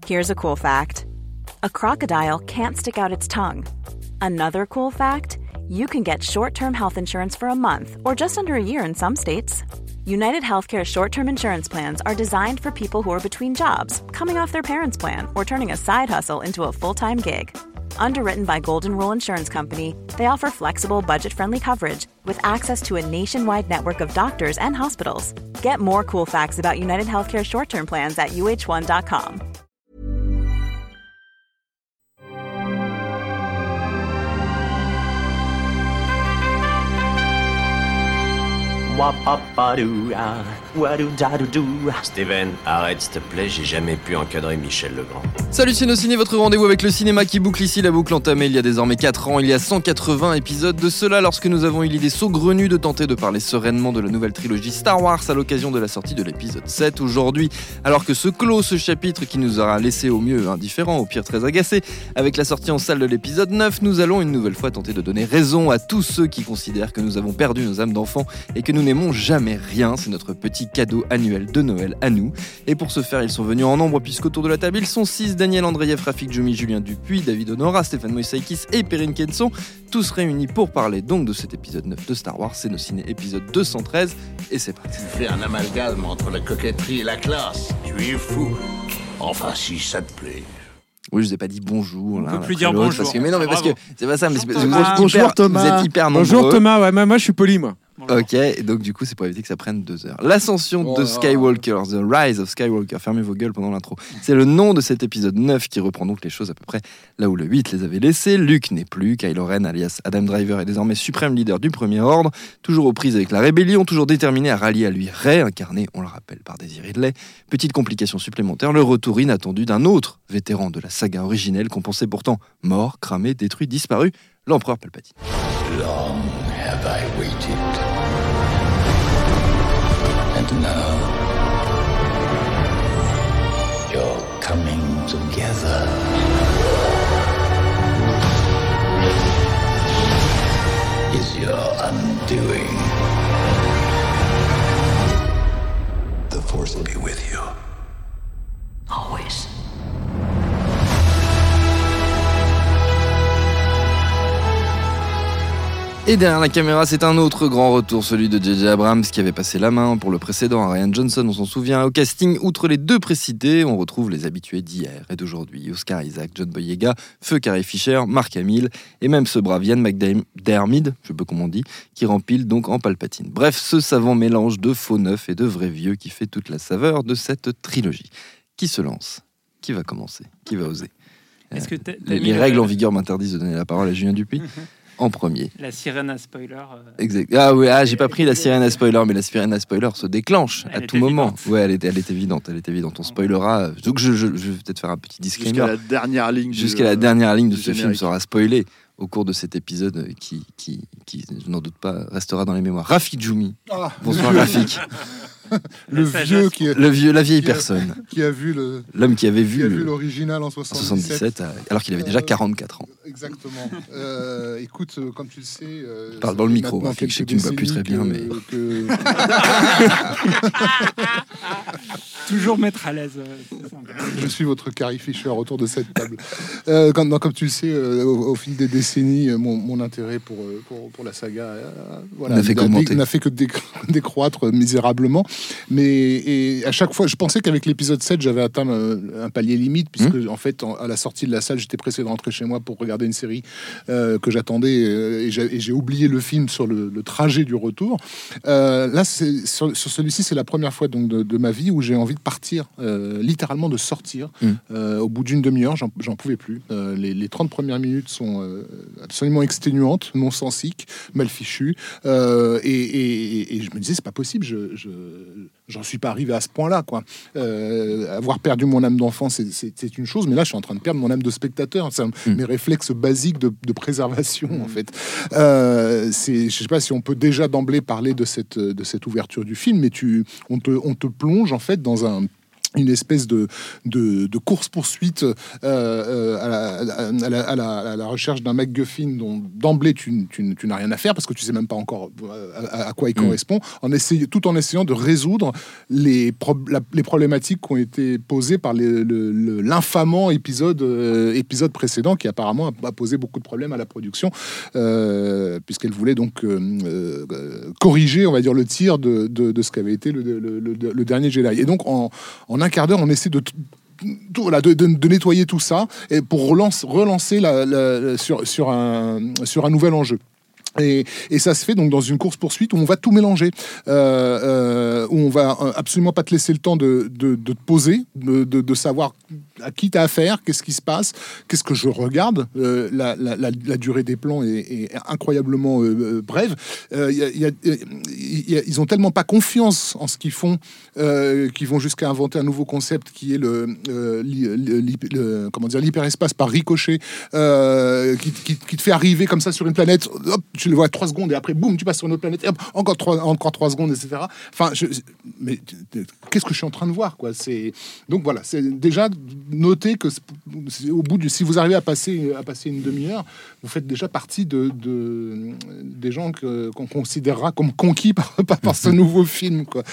Here's a cool fact. A crocodile can't stick out its tongue. Another cool fact, you can get short-term health insurance for a month or just under a year in some states. United Healthcare short-term insurance plans are designed for people who are between jobs, coming off their parents' plan, or turning a side hustle into a full-time gig. Underwritten by Golden Rule Insurance Company, they offer flexible, budget-friendly coverage with access to a nationwide network of doctors and hospitals. Get more cool facts about United Healthcare short-term plans at uh1.com. Steven, arrête s'il te plaît, j'ai jamais pu encadrer Michel Legrand. Salut c'est Ciné, votre rendez-vous avec le cinéma qui boucle ici la boucle entamée il y a désormais 4 ans, il y a 180 épisodes de cela lorsque nous avons eu l'idée saugrenue de tenter de parler sereinement de la nouvelle trilogie Star Wars à l'occasion de la sortie de l'épisode 7 aujourd'hui. Alors que se clôt ce chapitre qui nous aura laissé au mieux indifférents, au pire très agacés, avec la sortie en salle de l'épisode 9, nous allons une nouvelle fois tenter de donner raison à tous ceux qui considèrent que nous avons perdu nos âmes d'enfants et que nous n'aimons jamais rien. C'est notre petit cadeau annuel de Noël à nous. Et pour ce faire, ils sont venus en nombre puisqu'autour de la table, ils sont 6, Daniel Andreev, Rafik Djoumi, Julien Dupuis, David Honora, Stéphane Moïsaïkis et Perrine Kenson, tous réunis pour parler donc de cet épisode 9 de Star Wars. C'est nos ciné épisode 213 et c'est parti. Tu fais un amalgame entre la coquetterie et la classe. Tu es fou. Enfin, si ça te plaît. Oui, je vous ai pas dit bonjour. On peut plus dire bonjour. Parce que, mais non, mais parce que c'est pas ça. Mais Bonjour Thomas. Vous êtes hyper nombreux. Bonjour Thomas. Ouais, moi je suis poli moi. Bonjour. Ok, et donc du coup c'est pour éviter que ça prenne 2 heures. L'ascension de Skywalker, The Rise of Skywalker, fermez vos gueules pendant l'intro. C'est le nom de cet épisode 9 qui reprend donc les choses à peu près là où le 8 les avait laissés. Luke n'est plus, Kylo Ren alias Adam Driver est désormais suprême leader du Premier Ordre, toujours aux prises avec la rébellion, toujours déterminé à rallier à lui Rey, incarné, on le rappelle, par Daisy Ridley. Petite complication supplémentaire, le retour inattendu d'un autre vétéran de la saga originelle qu'on pensait pourtant mort, cramé, détruit, disparu, l'empereur Palpatine. Long have I waited. And now, you're coming together. Is your undoing. The Force will be with you. Always. Et derrière la caméra, c'est un autre grand retour, celui de J.J. Abrams qui avait passé la main pour le précédent à Rian Johnson, on s'en souvient. Au casting, outre les 2 précités, on retrouve les habitués d'hier et d'aujourd'hui. Oscar Isaac, John Boyega, Feu Carrie Fisher, Mark Hamill et même ce brave Ian McDiarmid, je sais pas comment on dit, qui rempile donc en Palpatine. Bref, ce savant mélange de faux neufs et de vrais vieux qui fait toute la saveur de cette trilogie. Qui se lance ? Qui va commencer ? Qui va oser ? Est-ce que Les règles en vigueur m'interdisent de donner la parole à Julien Dupuis. En premier. La sirène à spoiler. Exact. Ah oui, j'ai pas pris la sirène à spoiler, mais la sirène à spoiler se déclenche à tout moment. Évidente. Ouais, elle est évidente. On spoilera. Donc je vais peut-être faire un petit disclaimer. Jusqu'à la dernière ligne. La dernière ligne de du ce film générique. sera spoilée au cours de cet épisode qui je n'en doute pas, restera dans les mémoires. Rafik Djoumi. Ah. Bonsoir Rafik. Le vieux qui est. La vieille qui a- personne. Qui a vu L'homme qui avait vu l'original en en 77. 77, alors qu'il avait déjà 44 ans. Exactement. Écoute, comme tu le sais. Parle ça dans le fait micro, maintenant Rafik, je sais quelques que tu ne vois plus très bien, décennies que- Toujours mettre à l'aise. C'est ça. Je suis votre Carrie Fisher autour de cette table. Comme tu le sais, au fil des décennies, mon intérêt pour la saga N'a fait qu'augmenter. n'a fait que décroître misérablement. Mais à chaque fois, je pensais qu'avec l'épisode 7, j'avais atteint un palier limite, puisque en fait, à la sortie de la salle, j'étais pressé de rentrer chez moi pour regarder une série que j'attendais, et j'ai oublié le film sur le trajet du retour. Là, sur celui-ci, c'est la première fois donc, de ma vie où j'ai envie de partir, littéralement de sortir. Au bout d'une demi-heure, j'en pouvais plus. Les 30 premières minutes sont absolument exténuantes, non-sensiques, mal fichues. Et je me disais, c'est pas possible, j'en suis pas arrivé à ce point-là, quoi. Avoir perdu mon âme d'enfant, c'est une chose, mais là, je suis en train de perdre mon âme de spectateur. C'est mes réflexes basiques de préservation, en fait. Je sais pas si on peut déjà d'emblée parler de cette ouverture du film, mais on te plonge, en fait, dans une espèce de course-poursuite à la recherche d'un MacGuffin dont d'emblée tu n'as rien à faire parce que tu sais même pas encore à quoi il correspond, tout en essayant de résoudre les problématiques qui ont été posées par l'infamant épisode précédent qui apparemment a posé beaucoup de problèmes à la production puisqu'elle voulait donc corriger, on va dire, le tir de ce qu'avait été le dernier Jedi. Et donc en un quart d'heure, on essaie de nettoyer tout ça et pour relancer sur un nouvel enjeu. Et ça se fait donc dans une course-poursuite où on va tout mélanger, où on va absolument pas te laisser le temps de te poser, de savoir à qui t'as affaire, qu'est-ce qui se passe, qu'est-ce que je regarde. La durée des plans est incroyablement brève. Ils ont tellement pas confiance en ce qu'ils font qu'ils vont jusqu'à inventer un nouveau concept qui est l'hyperespace par ricochet, qui te fait arriver comme ça sur une planète. Hop, tu le vois 3 secondes et après boum, tu passes sur une autre planète et hop, encore 3 secondes, etc. Enfin, mais qu'est-ce que je suis en train de voir, quoi. Donc voilà, c'est déjà noter que au bout si vous arrivez à passer une demi-heure, vous faites déjà partie des gens qu'on considérera comme conquis par ce nouveau film, quoi.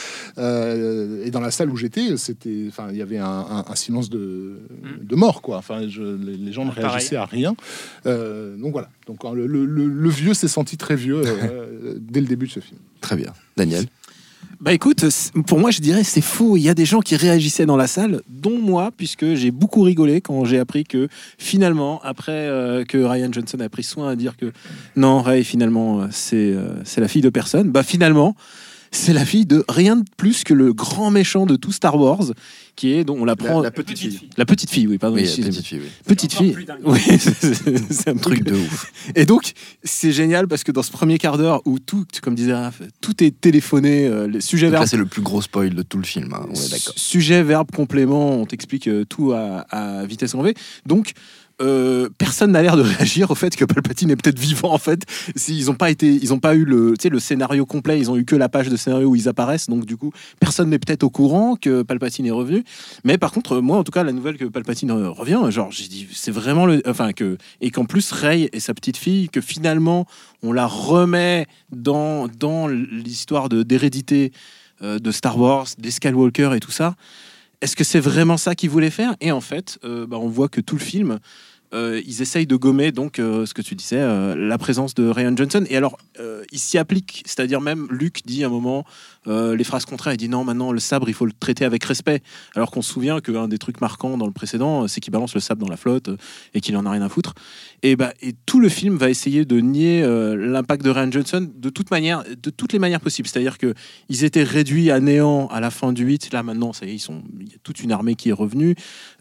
Et dans la salle où j'étais, il y avait un silence de mort, quoi. Enfin, les gens ne réagissaient à rien. Donc voilà. Donc le vieux s'est senti très vieux dès le début de ce film. Très bien. Daniel? Bah écoute, pour moi je dirais c'est faux. Il y a des gens qui réagissaient dans la salle, dont moi, puisque j'ai beaucoup rigolé quand j'ai appris que finalement, après que Rian Johnson a pris soin à dire que non, Rey finalement c'est la fille de personne, bah finalement c'est la fille de rien de plus que le grand méchant de tout Star Wars, qui est, dont on l'apprend... La petite fille. La petite fille, oui, pardon. Oui, la petite fille, oui. Petite fille, oui, c'est un truc de ouf. Et donc, c'est génial parce que dans ce premier quart d'heure où tout, comme disait Raph, tout est téléphoné, le sujet, verbe... Là, c'est le plus gros spoil de tout le film, hein, on est d'accord. Sujet, verbe, complément, on t'explique tout à vitesse grand V. Donc, personne n'a l'air de réagir au fait que Palpatine est peut-être vivant, en fait. Ils ont pas eu le scénario complet, ils ont eu que la page de scénario où ils apparaissent, donc du coup personne n'est peut-être au courant que Palpatine est revenu. Mais par contre, moi en tout cas, la nouvelle que Palpatine revient, genre j'ai dit c'est vraiment et qu'en plus Rey et sa petite fille, que finalement on la remet dans l'histoire d'hérédité de Star Wars, des Skywalker et tout ça. Est-ce que c'est vraiment ça qu'ils voulaient faire ? Et en fait, on voit que tout le film, ils essayent de gommer donc ce que tu disais, la présence de Rian Johnson. Et alors, ils s'y appliquent. C'est-à-dire même, Luke dit à un moment les phrases contraires. Il dit non, maintenant, le sabre, il faut le traiter avec respect. Alors qu'on se souvient qu'un des trucs marquants dans le précédent, c'est qu'il balance le sabre dans la flotte et qu'il en a rien à foutre. Et tout le film va essayer de nier l'impact de Rian Johnson de toutes les manières possibles. C'est-à-dire qu'ils étaient réduits à néant à la fin du 8. Là, maintenant, ça y est, il y a toute une armée qui est revenue.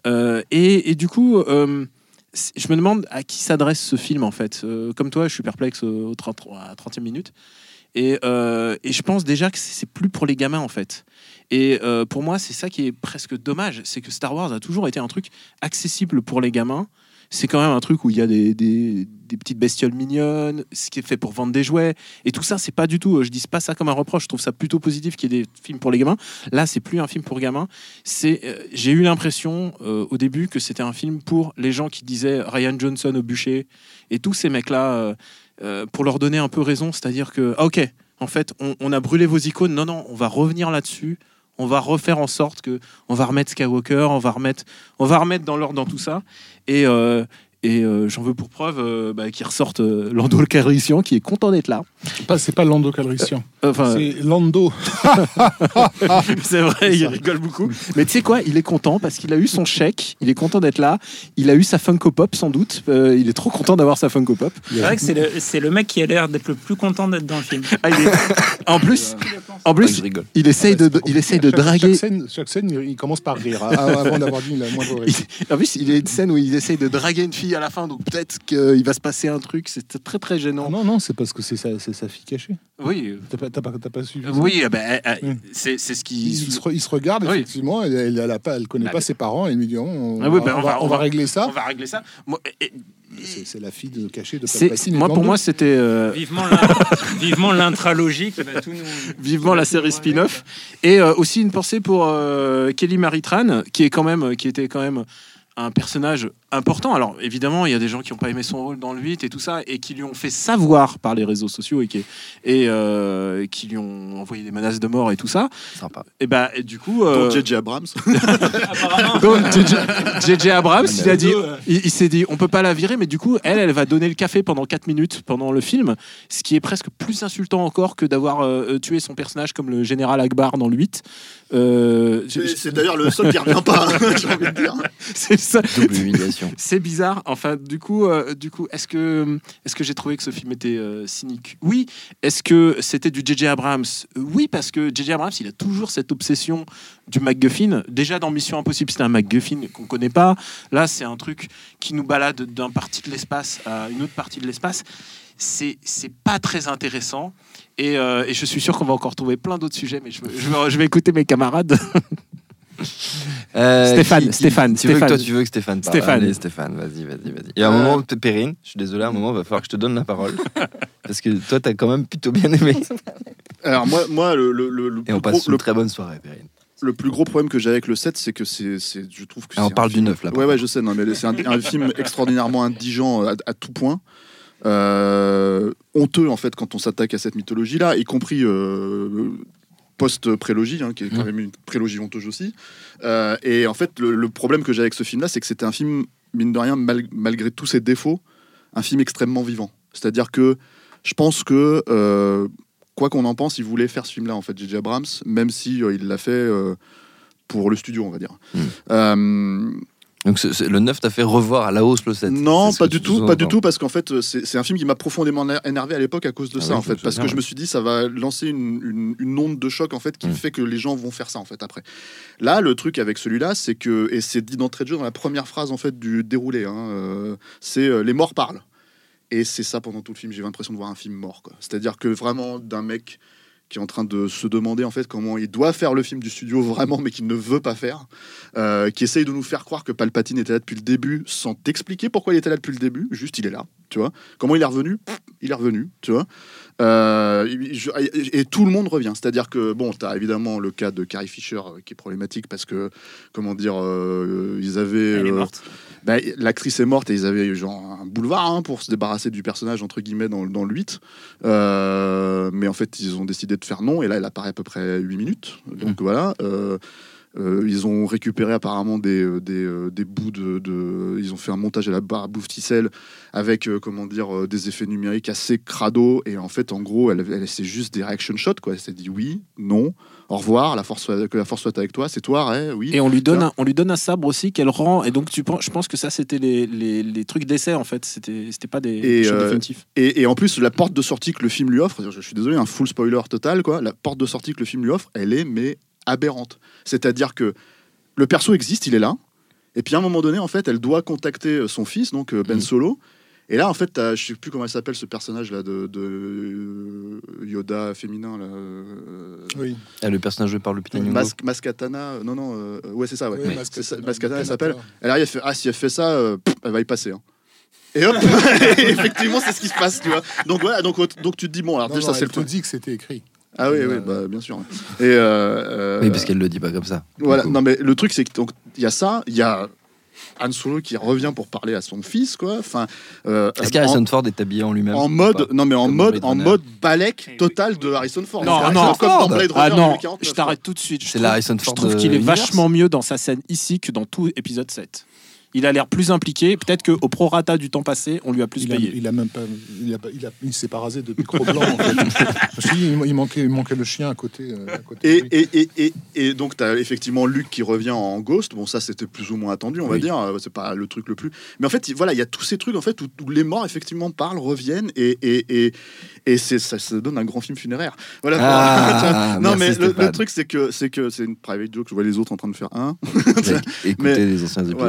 Et du coup... je me demande à qui s'adresse ce film, en fait. Comme toi, je suis perplexe à 30e minute. Et je pense déjà que c'est plus pour les gamins, en fait. Et pour moi, c'est ça qui est presque dommage. C'est que Star Wars a toujours été un truc accessible pour les gamins. C'est quand même un truc où il y a des petites bestioles mignonnes, ce qui est fait pour vendre des jouets. Et tout ça, c'est pas du tout... Je dis pas ça comme un reproche. Je trouve ça plutôt positif qu'il y ait des films pour les gamins. Là, c'est plus un film pour gamins. J'ai eu l'impression, au début, que c'était un film pour les gens qui disaient Rian Johnson au bûcher. Et tous ces mecs-là, pour leur donner un peu raison. C'est-à-dire que, ok, en fait, on a brûlé vos icônes. Non, on va revenir là-dessus. On va refaire en sorte que on va remettre Skywalker, on va remettre dans l'ordre dans tout ça. Et j'en veux pour preuve qu'ils ressortent Lando Calrissian, qui est content d'être là. C'est pas Lando Calrissian, c'est Lando. C'est vrai, il rigole beaucoup. Mais tu sais quoi, il est content parce qu'il a eu son chèque, il est content d'être là, il a eu sa Funko Pop sans doute, il est trop content d'avoir sa Funko Pop. C'est vrai que c'est le mec qui a l'air d'être le plus content d'être dans le film. En plus, il essaye de draguer. Chaque scène, il commence par rire avant d'avoir dit la moindre rire. En plus, il y a une scène où il essaye de draguer une fille fille à la fin, donc peut-être qu'il va se passer un truc. C'est très très gênant. Ah non, c'est parce que c'est sa fille cachée. Oui. T'as pas suivi ça? Oui, c'est ce qui. Il se regarde, Oui. effectivement, elle connaît pas ses parents, et il lui dit on va régler ça. On va régler ça. Moi, C'est la fille cachée de Palpatine. Moi, pour moi, c'était Vivement l'intralogie qui va tout nous... vivement la série spin-off. Et aussi une pensée pour Kelly Marie Tran, qui était quand même un personnage important. Alors évidemment, il y a des gens qui n'ont pas aimé son rôle dans le 8 et tout ça, et qui lui ont fait savoir par les réseaux sociaux et qui lui ont envoyé des menaces de mort et tout ça. Sympa. Et du coup, Donc J.J. Abrams. donc J.J. Abrams, il s'est dit, on peut pas la virer, mais du coup, elle va donner le café pendant 4 minutes pendant le film, ce qui est presque plus insultant encore que d'avoir tué son personnage comme le général Akbar dans le 8. C'est d'ailleurs le seul qui revient pas, j'ai envie de dire. C'est ça. Double humiliation. C'est bizarre. Enfin, du coup, est-ce que j'ai trouvé que ce film était cynique? Oui. Est-ce que c'était du J.J. Abrams? Oui, parce que J.J. Abrams, il a toujours cette obsession du MacGuffin. Déjà dans Mission Impossible, c'était un MacGuffin qu'on connaît pas. Là, c'est un truc qui nous balade d'une partie de l'espace à une autre partie de l'espace. C'est pas très intéressant. Et je suis sûr qu'on va encore trouver plein d'autres sujets, mais je vais écouter mes camarades. Stéphane. Tu veux que Stéphane parle. Allez, Stéphane, vas-y. Et à un moment, Perrine, je suis désolé, à un moment, il va falloir que je te donne la parole. Parce que toi, t'as quand même plutôt bien aimé. Alors moi le Et on passe une très bonne soirée, Perrine. Le plus gros problème que j'ai avec le 7, c'est que je trouve que on parle du 9 là. Ouais, je sais, non, mais c'est un film extraordinairement indigent à tout point. Honteux en fait quand on s'attaque à cette mythologie-là, y compris post-prélogie, qui est quand même une prélogie honteuse aussi. Et en fait, le problème que j'ai avec ce film-là, c'est que c'était un film, mine de rien, malgré tous ses défauts, un film extrêmement vivant. C'est-à-dire que je pense que, quoi qu'on en pense, il voulait faire ce film-là, en fait, J.J. Abrams, même si il l'a fait pour le studio, on va dire. Donc le 9 t'a fait revoir à la hausse le 7? Non, pas du tout, parce qu'en fait c'est un film qui m'a profondément énervé à l'époque à cause de ça, en fait, parce que je me suis dit ça va lancer une onde de choc en fait qui fait que les gens vont faire ça en fait après. Là, le truc avec celui-là, c'est que, et c'est dit d'entrée de jeu dans la première phrase en fait du déroulé, c'est les morts parlent, et c'est ça pendant tout le film. J'ai l'impression de voir un film mort, quoi. C'est-à-dire que vraiment d'un mec qui est en train de se demander en fait comment il doit faire le film du studio vraiment, mais qu'il ne veut pas faire, qui essaye de nous faire croire que Palpatine était là depuis le début sans t'expliquer pourquoi il était là depuis le début, juste il est là, tu vois. Comment il est revenu, tu vois. Et tout le monde revient, c'est-à-dire que bon, t'as évidemment le cas de Carrie Fisher qui est problématique parce que comment dire, ils avaient elle est morte. L'actrice est morte et ils avaient genre un boulevard pour se débarrasser du personnage entre guillemets dans le 8, mais en fait ils ont décidé de faire non, et là elle apparaît à peu près 8 minutes, donc voilà. Ils ont récupéré apparemment des bouts ils ont fait un montage à la barre bouffe-ticelle avec des effets numériques assez crado, et en fait en gros elle c'est juste des reaction shots, quoi. Elle s'est dit oui, non, au revoir, que la force soit avec toi, c'est toi, ouais, oui. Et on lui donne un sabre aussi qu'elle rend, et donc je pense que ça c'était les trucs d'essai en fait, c'était pas des choses définitifs. Et en plus la porte de sortie que le film lui offre, je suis désolé, un full spoiler total, quoi, la porte de sortie que le film lui offre, elle est aberrante. C'est-à-dire que le perso existe, il est là, et puis à un moment donné en fait elle doit contacter son fils, donc Ben Solo, et là en fait je sais plus comment elle s'appelle, ce personnage là de Yoda féminin là, oui. Le personnage joué par Lupita Nyong'o. Maskatana, ouais c'est ça, ouais. Oui, Maskatana elle s'appelle. Elle arrive, elle fait si elle fait ça, elle va y passer. Et hop, effectivement c'est ce qui se passe, tu vois. Donc voilà, donc tu te dis bon, alors déjà c'est le truc. Tu dis que c'était écrit. Ah oui, bien sûr. Et oui, parce qu'elle le dit pas comme ça. Voilà. Non, mais le truc, c'est que il y a ça, il y a Han Solo qui revient pour parler à son fils, quoi. Enfin, est-ce qu'Harrison Ford est habillé en lui-même? En mode balèque total de Harrison Ford. Non, je t'arrête tout de suite. C'est l'Harrison Ford. Je trouve qu'il est vachement mieux dans sa scène ici que dans tout épisode 7. Il a l'air plus impliqué. Peut-être qu'au prorata du temps passé, on lui a plus payé. Il s'est pas rasé depuis Cro-Blanc. En fait. il manquait le chien à côté. Et donc tu as effectivement Luke qui revient en Ghost. Bon, ça c'était plus ou moins attendu, on va dire. C'est pas le truc le plus. Mais en fait, voilà, il y a tous ces trucs en fait où les morts effectivement parlent, reviennent, et ça donne un grand film funéraire. Voilà. Non, mais le truc c'est que c'est une private joke. Je vois les autres en train de faire un. Écoutez les anciens épisodes de cinéma.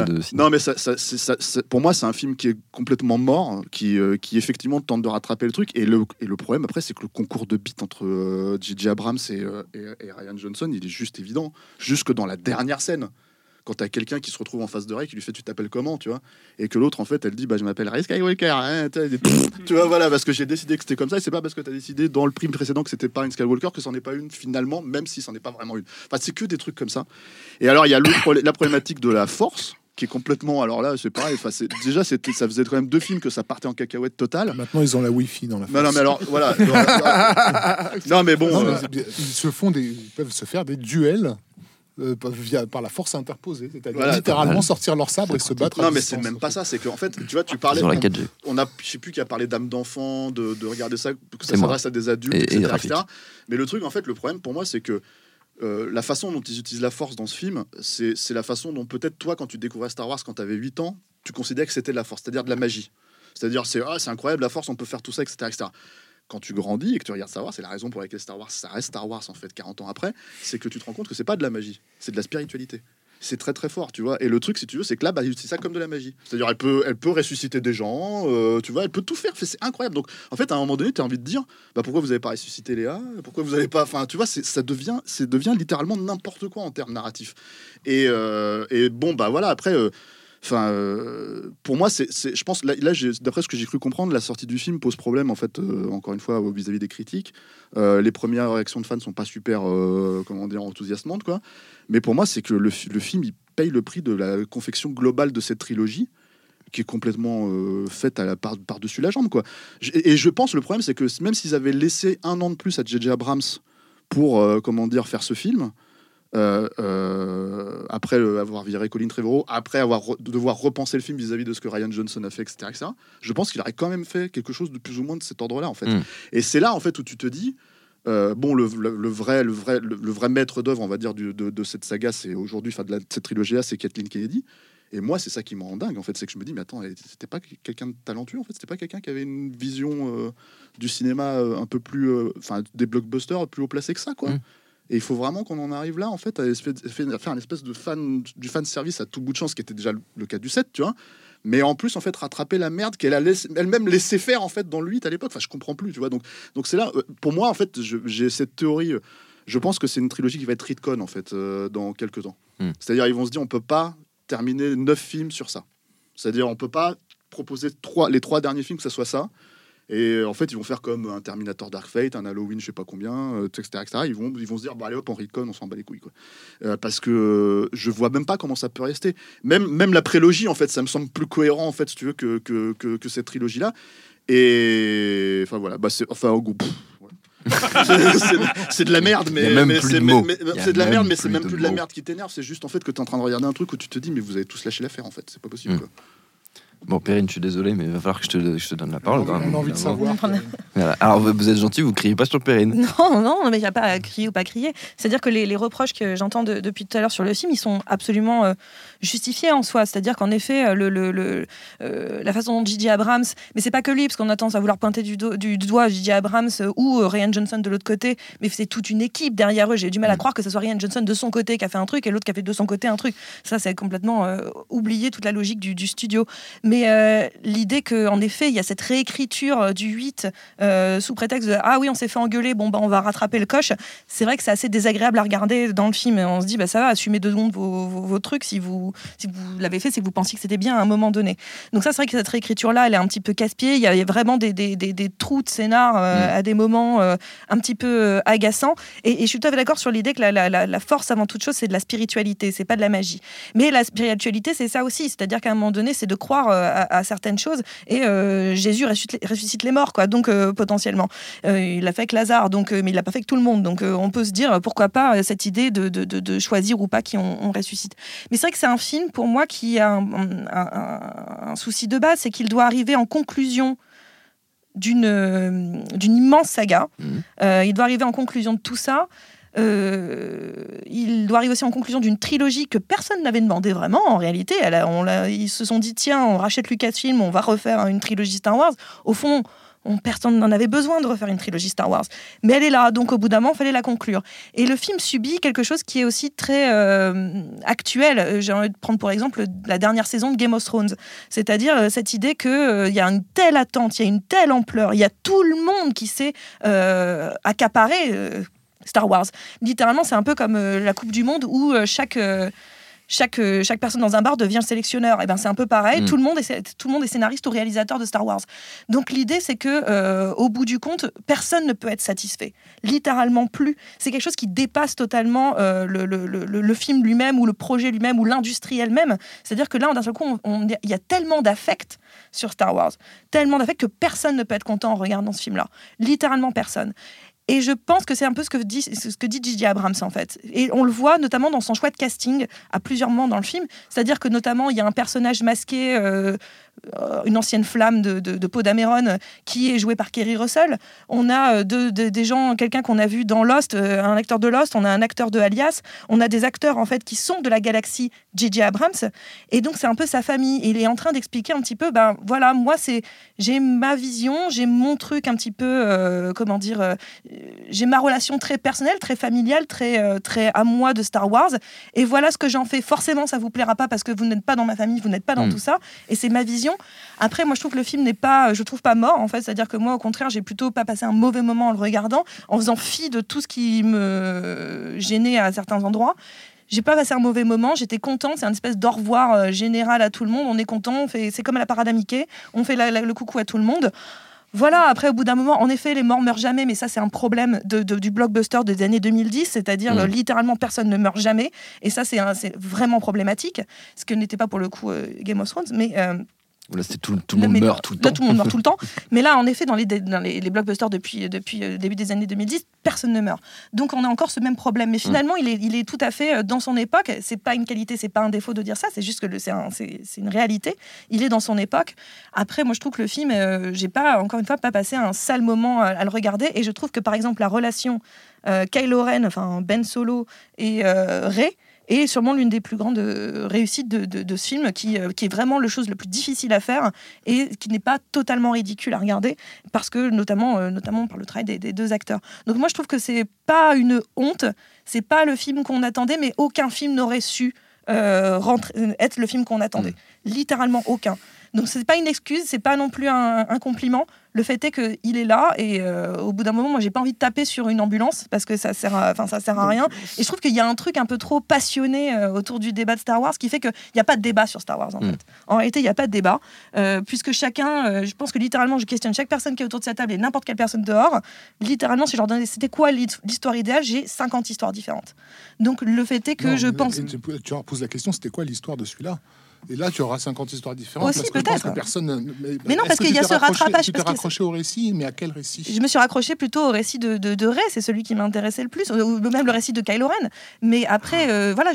mais pour moi, c'est un film qui est complètement mort, qui effectivement tente de rattraper le truc. Et le problème, après, c'est que le concours de beats entre J.J. Abrams et Rian Johnson, il est juste évident. Jusque dans la dernière scène. Quand t'as quelqu'un qui se retrouve en face de Ray, qui lui fait tu t'appelles comment, tu vois, et que l'autre en fait elle dit je m'appelle Ray Skywalker, hein, tu vois, voilà, parce que j'ai décidé que c'était comme ça, et c'est pas parce que t'as décidé dans le film précédent que c'était pas une Skywalker que c'en est pas une finalement, même si c'en est pas vraiment une. Enfin, c'est que des trucs comme ça. Et alors il y a la problématique de la force qui est complètement, alors là c'est pareil, ça faisait quand même 2 films que ça partait en cacahuète totale. Maintenant ils ont la Wi-Fi dans la force. Non mais alors voilà. Non mais bon, ils peuvent se faire des duels. Par la force interposée, c'est-à-dire littéralement sortir leur sabre et se battre. Non, mais c'est même pas ça. C'est qu'en fait, tu vois, tu parlais. On a, je sais plus qui a parlé d'âme d'enfant, de regarder ça, que ça s'adresse à des adultes, etc. Mais le truc, en fait, le problème pour moi, c'est que la façon dont ils utilisent la force dans ce film, c'est la façon dont peut-être toi, quand tu découvrais Star Wars quand tu avais 8 ans, tu considérais que c'était de la force, c'est-à-dire de la magie. C'est-à-dire, c'est incroyable la force, on peut faire tout ça, etc. Quand tu grandis et que tu regardes Star Wars, c'est la raison pour laquelle Star Wars, ça reste Star Wars en fait 40 ans après, c'est que tu te rends compte que c'est pas de la magie, c'est de la spiritualité. C'est très très fort, tu vois. Et le truc, si tu veux, c'est que là, c'est ça comme de la magie. C'est-à-dire, elle peut ressusciter des gens, tu vois, elle peut tout faire. C'est incroyable. Donc, en fait, à un moment donné, tu as envie de dire, pourquoi vous n'avez pas ressuscité Léa ? Pourquoi vous n'avez pas, enfin, tu vois, ça devient littéralement n'importe quoi en termes narratifs. Et bon, voilà. Après. Pour moi, je pense, là d'après ce que j'ai cru comprendre, la sortie du film pose problème, en fait, encore une fois, vis-à-vis des critiques. Les premières réactions de fans sont pas super, enthousiasmantes, quoi. Mais pour moi, c'est que le film, il paye le prix de la confection globale de cette trilogie, qui est complètement faite par-dessus la jambe, quoi. Et je pense, le problème, c'est que même s'ils avaient laissé 1 an de plus à J.J. Abrams pour, faire ce film, après avoir viré Colin Trevorrow, après devoir repenser le film vis-à-vis de ce que Rian Johnson a fait, etc., je pense qu'il aurait quand même fait quelque chose de plus ou moins de cet ordre-là, en fait. Et c'est là, en fait, où tu te dis, le vrai maître d'œuvre, on va dire, de cette saga, c'est aujourd'hui, de cette trilogie-là, c'est Kathleen Kennedy. Et moi, c'est ça qui me rend dingue, en fait, c'est que je me dis, mais attends, c'était pas quelqu'un de talentueux, en fait, c'était pas quelqu'un qui avait une vision du cinéma un peu plus, des blockbusters plus haut placés que ça, quoi. Et il faut vraiment qu'on en arrive là, en fait, à faire une espèce de du fan service à tout bout de champ, ce qui était déjà le cas du 7, tu vois. Mais en plus, en fait, rattraper la merde qu'elle a elle-même laissé faire, en fait, dans le 8 à l'époque. Enfin, je comprends plus, tu vois. Donc c'est là, pour moi, en fait, j'ai cette théorie. Je pense que c'est une trilogie qui va être retcon, en fait, dans quelques temps. C'est-à-dire, ils vont se dire, on peut pas terminer 9 films sur ça. C'est-à-dire, on peut pas proposer les 3 derniers films que ça soit ça. Et en fait, ils vont faire comme un Terminator Dark Fate, un Halloween, je sais pas combien, etc. Ils vont se dire, allez hop, on retcon, on s'en bat les couilles, quoi. Parce que je vois même pas comment ça peut rester. Même la prélogie, en fait, ça me semble plus cohérent, en fait, si tu veux, que cette trilogie-là. Et enfin voilà, au goût. C'est de la merde, mais c'est de la merde, mais c'est même plus de la merde qui t'énerve. C'est juste en fait que t'es en train de regarder un truc où tu te dis, mais vous avez tous lâché l'affaire, en fait, c'est pas possible, quoi. Bon, Perrine, je suis désolé, mais il va falloir que je te donne la parole. On a envie de savoir. Voilà. Alors, vous êtes gentil, vous criez pas sur Perrine. Non, mais il n'y a pas à crier ou pas crier. C'est-à-dire que les reproches que j'entends depuis tout à l'heure sur le film, ils sont absolument justifiés en soi. C'est-à-dire qu'en effet, la façon dont J.J. Abrams, mais c'est pas que lui, parce qu'on a tendance à vouloir pointer du doigt J.J. Abrams ou Rian Johnson de l'autre côté, mais c'est toute une équipe derrière eux. J'ai du mal à croire que ce soit Rian Johnson de son côté qui a fait un truc et l'autre qui a fait de son côté un truc. Ça, c'est complètement oublier toute la logique du studio. Mais l'idée qu'en effet, il y a cette réécriture du 8 sous prétexte de « Ah oui, on s'est fait engueuler, on va rattraper le coche », c'est vrai que c'est assez désagréable à regarder dans le film. On se dit « Ça va, assumez 2 secondes vos trucs. Si vous l'avez fait, c'est que vous pensiez que c'était bien à un moment donné. » Donc ça, c'est vrai que cette réécriture-là, elle est un petit peu casse-pied. Il y a vraiment des trous de scénar à des moments un petit peu agaçants. Et je suis tout à fait d'accord sur l'idée que la force, avant toute chose, c'est de la spiritualité, c'est pas de la magie. Mais la spiritualité, c'est ça aussi. C'est-à-dire qu'à un moment donné, c'est de croire à certaines choses. Et Jésus ressuscite les morts, quoi. Donc potentiellement, il l'a fait avec Lazare, mais il l'a pas fait avec tout le monde. Donc on peut se dire pourquoi pas cette idée de choisir ou pas qui on ressuscite. Mais c'est vrai que c'est un film pour moi qui a un souci de base, c'est qu'il doit arriver en conclusion d'une immense saga. Il doit arriver en conclusion de tout ça. Il doit arriver aussi en conclusion d'une trilogie que personne n'avait demandé vraiment en réalité. Ils se sont dit tiens, on rachète Lucasfilm, on va refaire une trilogie Star Wars. Au fond, Personne n'en avait besoin de refaire une trilogie Star Wars. Mais elle est là, donc au bout d'un moment, il fallait la conclure. Et le film subit quelque chose qui est aussi très actuel. J'ai envie de prendre pour exemple la dernière saison de Game of Thrones. C'est-à-dire cette idée qu'il y a une telle attente, il y a une telle ampleur, il y a tout le monde qui s'est accaparé Star Wars. Littéralement, c'est un peu comme la Coupe du Monde où chaque personne dans un bar devient le sélectionneur. Et ben c'est un peu pareil. Tout le monde est scénariste ou réalisateur de Star Wars. Donc l'idée c'est que au bout du compte, personne ne peut être satisfait. Littéralement plus. C'est quelque chose qui dépasse totalement le film lui-même ou le projet lui-même ou l'industrie elle-même. C'est-à-dire que là, d'un seul coup, il y a tellement d'affect sur Star Wars, tellement d'affect que personne ne peut être content en regardant ce film-là. Littéralement personne. Et je pense que c'est un peu ce que dit J.J. Abrams, en fait. Et on le voit notamment dans son choix de casting à plusieurs moments dans le film. C'est-à-dire que notamment, il y a un personnage masqué, une ancienne flamme de Poe Dameron, qui est joué par Kerry Russell. On a des gens, quelqu'un qu'on a vu dans Lost, un acteur de Lost, on a un acteur de Alias, on a des acteurs, en fait, qui sont de la galaxie J.J. Abrams. Et donc, c'est un peu sa famille. Et il est en train d'expliquer un petit peu, voilà, moi, j'ai ma vision, j'ai mon truc un petit peu, j'ai ma relation très personnelle, très familiale, très à moi de Star Wars. Et voilà ce que j'en fais. Forcément, ça vous plaira pas parce que vous n'êtes pas dans ma famille, vous n'êtes pas dans tout ça. Et c'est ma vision. Après, moi, je trouve que le film n'est pas, je trouve pas mort, en fait. C'est-à-dire que moi, au contraire, j'ai plutôt pas passé un mauvais moment en le regardant, en faisant fi de tout ce qui me gênait à certains endroits. J'ai pas passé un mauvais moment, j'étais contente, c'est une espèce d'au revoir général à tout le monde. On est content, c'est comme à la parade à Mickey, on fait le coucou à tout le monde. Voilà, après, au bout d'un moment, en effet, les morts meurent jamais, mais ça, c'est un problème du blockbuster des années 2010, c'est-à-dire littéralement, personne ne meurt jamais, et ça, c'est vraiment problématique, ce que n'était pas pour le coup Game of Thrones, mais... Là, c'est tout le monde meurt tout le temps. Là, tout le monde meurt tout le temps. Mais là, en effet, dans les blockbusters depuis le début des années 2010, personne ne meurt. Donc, on a encore ce même problème. Mais finalement, il est tout à fait dans son époque. C'est pas une qualité, c'est pas un défaut de dire ça. C'est juste que c'est une réalité. Il est dans son époque. Après, moi, je trouve que le film, j'ai pas, encore une fois, pas passé un sale moment à le regarder. Et je trouve que, par exemple, la relation Kylo Ren, enfin Ben Solo et Rey, et sûrement l'une des plus grandes réussites de ce film, qui est vraiment le chose le plus difficile à faire et qui n'est pas totalement ridicule à regarder, parce que notamment par le travail des deux acteurs. Donc moi, je trouve que c'est pas une honte, c'est pas le film qu'on attendait, mais aucun film n'aurait su être le film qu'on attendait. Littéralement aucun. Donc c'est pas une excuse, c'est pas non plus un compliment. Le fait est qu'il est là et au bout d'un moment, moi j'ai pas envie de taper sur une ambulance parce que ça sert à rien. Et je trouve qu'il y a un truc un peu trop passionné autour du débat de Star Wars qui fait qu'il n'y a pas de débat sur Star Wars en fait. En réalité, il n'y a pas de débat puisque chacun, je pense que littéralement, je questionne chaque personne qui est autour de cette table et n'importe quelle personne dehors. Littéralement, si je leur donnais c'était quoi l'histoire idéale, j'ai 50 histoires différentes. Donc le fait est que je pense... Tu leur poses la question, c'était quoi l'histoire de celui-là ? Et là, tu auras 50 histoires différentes. Aussi, parce que peut-être. Je pense que personne... Mais non, parce qu'il y a ce rattrapage. Tu t'es raccroché au récit, mais à quel récit ? Je me suis raccroché plutôt au récit de Rey, c'est celui qui m'intéressait le plus, ou même le récit de Kylo Ren. Mais après, voilà,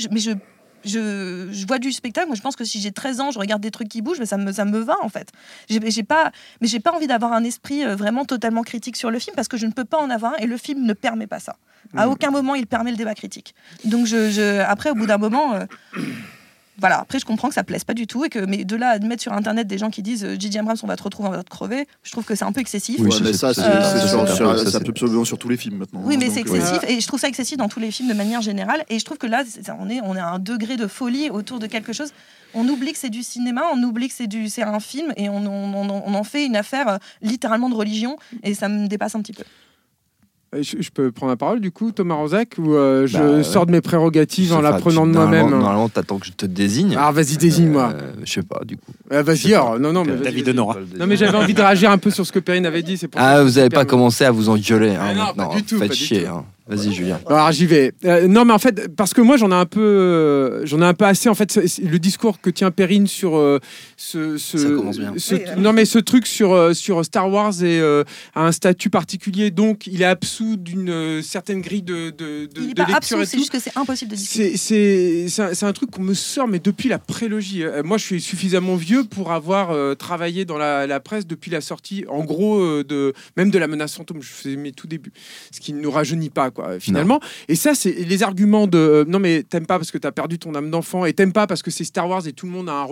je vois du spectacle. Moi, je pense que si j'ai 13 ans, je regarde des trucs qui bougent, mais ça me va, en fait. J'ai pas envie d'avoir un esprit vraiment totalement critique sur le film, parce que je ne peux pas en avoir un, et le film ne permet pas ça. À aucun moment, il permet le débat critique. Donc, après, au bout d'un moment... Voilà, après je comprends que ça plaise pas du tout, mais de là à mettre sur internet des gens qui disent J.J. Abrams on va te retrouver, on va te crever, je trouve que c'est un peu excessif. Oui, mais ça, c'est absolument sur tous les films maintenant. Oui, mais c'est excessif et je trouve ça excessif dans tous les films de manière générale, et je trouve que là on est à un degré de folie autour de quelque chose. On oublie que c'est du cinéma, on oublie que c'est un film, et on en fait une affaire littéralement de religion, et ça me dépasse un petit peu. Je peux prendre la parole du coup, Thomas Rozek, ou je sors de mes prérogatives en la prenant de moi-même. Normalement, t'attends que je te désigne. Alors vas-y, désigne-moi. Je sais pas, du coup. Vas-y, alors. Non, mais David Honora. Non, mais j'avais envie de réagir un peu sur ce que Perrine avait dit. C'est pour vous n'avez pas commencé à vous engueuler. Hein, non, pas du tout. Faites chier. Hein. Vas-y, Julien. Alors j'y vais. Non, mais en fait, parce que moi j'en ai un peu assez. En fait, le discours que tient Perrine sur Ça commence bien. Non, mais ce truc sur Star Wars et a un statut particulier, donc il est absous d'une certaine grille de il est pas lecture. Absous, c'est juste que c'est impossible de discuter. C'est un truc qu'on me sort, mais depuis la prélogie. Moi, je suis suffisamment vieux pour avoir travaillé dans la presse depuis la sortie, en gros, même de La Menace Fantôme. Je faisais mes tout débuts, ce qui ne nous rajeunit pas, quoi. quoi, finalement. Et ça, c'est les arguments de non, mais t'aimes pas parce que t'as perdu ton âme d'enfant et t'aimes pas parce que c'est Star Wars et tout le monde a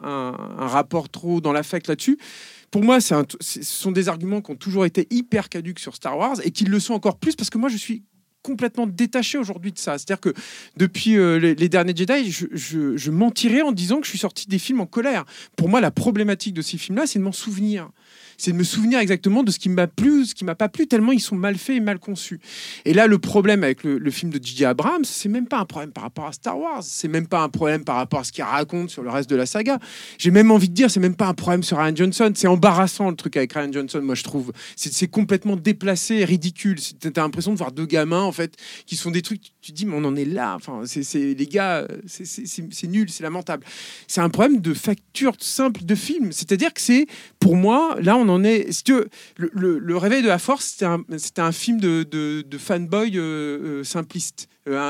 un rapport trop dans l'affect là-dessus. Pour moi, ce sont des arguments qui ont toujours été hyper caduques sur Star Wars et qui le sont encore plus parce que moi, je suis complètement détaché aujourd'hui de ça. C'est-à-dire que depuis les derniers Jedi, je mentirais en disant que je suis sorti des films en colère. Pour moi, la problématique de ces films-là, c'est de m'en souvenir. C'est de me souvenir exactement de ce qui m'a plu, ce qui m'a pas plu, tellement ils sont mal faits et mal conçus. Et là, le problème avec le film de J.J. Abrams, c'est même pas un problème par rapport à Star Wars, c'est même pas un problème par rapport à ce qu'il raconte sur le reste de la saga. J'ai même envie de dire, c'est même pas un problème sur Rian Johnson. C'est embarrassant le truc avec Rian Johnson, moi je trouve. C'est complètement déplacé et ridicule. T'as l'impression de voir deux gamins en fait qui font des trucs. Tu te dis, mais on en est là. Enfin, les gars, c'est nul, c'est lamentable. C'est un problème de facture simple de film. C'est-à-dire que c'est, pour moi, là on en est. Si tu veux, le Réveil de la Force, c'était un film de fanboy simpliste.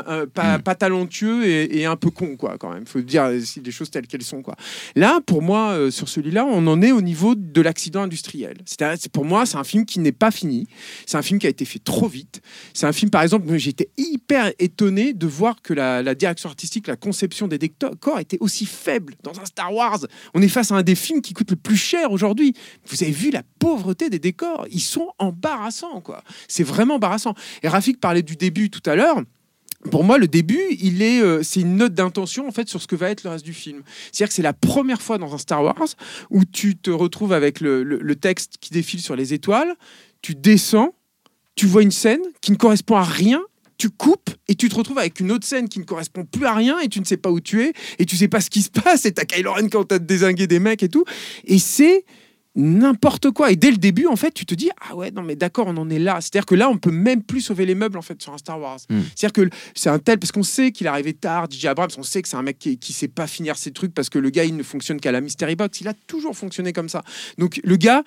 Pas talentueux et un peu con, quoi, quand même. Faut dire les choses telles qu'elles sont, quoi. Là, pour moi, sur celui-là, on en est au niveau de l'accident industriel. Pour moi, c'est un film qui n'est pas fini. C'est un film qui a été fait trop vite. C'est un film, par exemple, j'ai été hyper étonné de voir que la direction artistique, la conception des décors était aussi faible dans un Star Wars. On est face à un des films qui coûte le plus cher aujourd'hui. Vous avez vu la pauvreté des décors. Ils sont embarrassants, quoi. C'est vraiment embarrassant. Et Rafik parlait du début tout à l'heure. Pour moi, le début, c'est une note d'intention en fait sur ce que va être le reste du film. C'est-à-dire que c'est la première fois dans un Star Wars où tu te retrouves avec le texte qui défile sur les étoiles, tu descends, tu vois une scène qui ne correspond à rien, tu coupes et tu te retrouves avec une autre scène qui ne correspond plus à rien et tu ne sais pas où tu es et tu sais pas ce qui se passe et t'as Kylo Ren quand t'as dézingué des mecs et tout. Et c'est n'importe quoi. Et dès le début, en fait, tu te dis ah ouais, non mais d'accord, on en est là. C'est-à-dire que là, on peut même plus sauver les meubles en fait sur un Star Wars. C'est-à-dire que c'est un tel parce qu'on sait qu'il est arrivé tard. J.J. Abrams, on sait que c'est un mec qui sait pas finir ses trucs parce que le gars il ne fonctionne qu'à la mystery box. Il a toujours fonctionné comme ça. Donc le gars,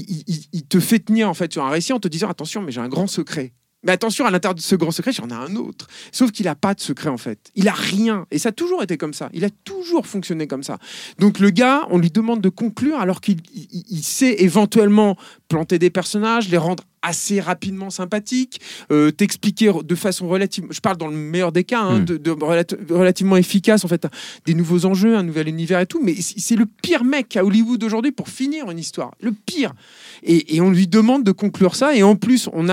il te fait tenir en fait sur un récit en te disant attention, mais j'ai un grand secret. Mais attention, à l'intérieur de ce grand secret, j'en ai un autre. Sauf qu'il n'a pas de secret, en fait. Il a rien. Et ça a toujours été comme ça. Il a toujours fonctionné comme ça. Donc le gars, on lui demande de conclure alors qu'il sait éventuellement planter des personnages, les rendre assez rapidement sympathiques, t'expliquer de façon relative, je parle dans le meilleur des cas, relativement efficace en fait, des nouveaux enjeux, un nouvel univers et tout, mais c'est le pire mec à Hollywood aujourd'hui pour finir une histoire, le pire. Et on lui demande de conclure ça, et en plus on